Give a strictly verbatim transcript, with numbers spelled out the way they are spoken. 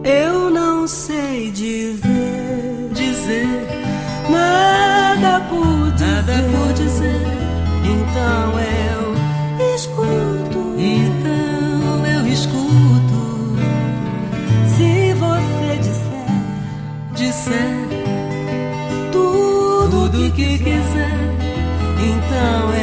Eu não sei dizer, dizer nada por dizer, nada por dizer. Então eu escuto, então eu escuto. Se você disser, disser tudo o que, que quiser, então eu